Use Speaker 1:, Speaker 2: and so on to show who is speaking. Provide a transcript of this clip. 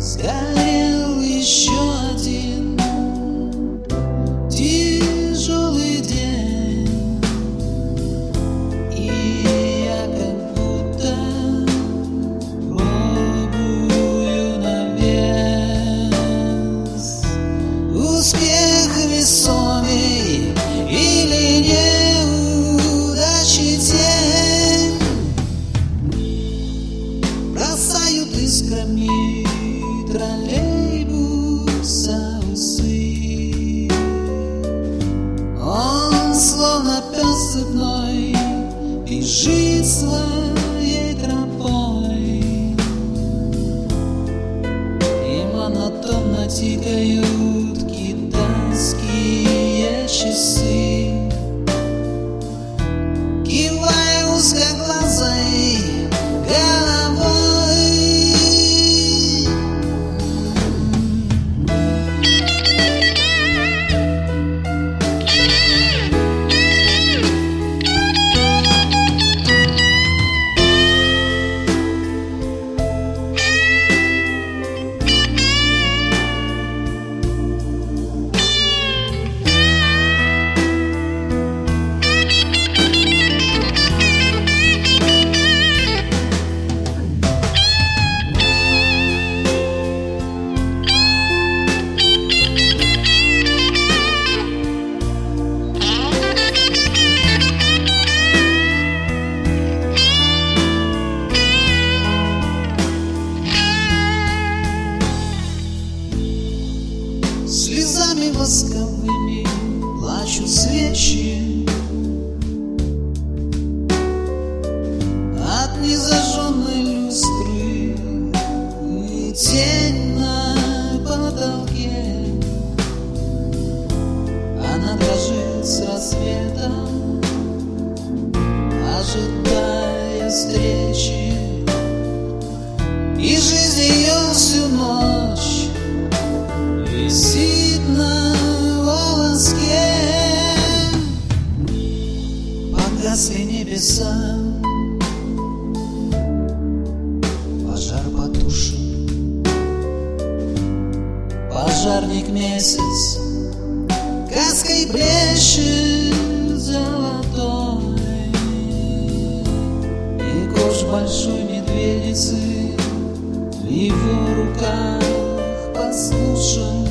Speaker 1: Сгорел еще один тяжелый день, и я как будто пробую на вес. Успех весомый или неудачи тень бросают искрами троллейбуса усы. Он словно пес цепной бежит своей тропой, и монотонно тикают китайские часы. Кивая узкоглазой головой, слезами восковыми плачут свечи от незажженной люстры, и тень на потолке, она дрожит с рассветом, ожидая встречи, и жизнь ее всю ночь висит на волоске. Погасли небеса, пожар потушен, пожарник месяц каской блещет золотой, и кож большой медведицы в его руках послушен.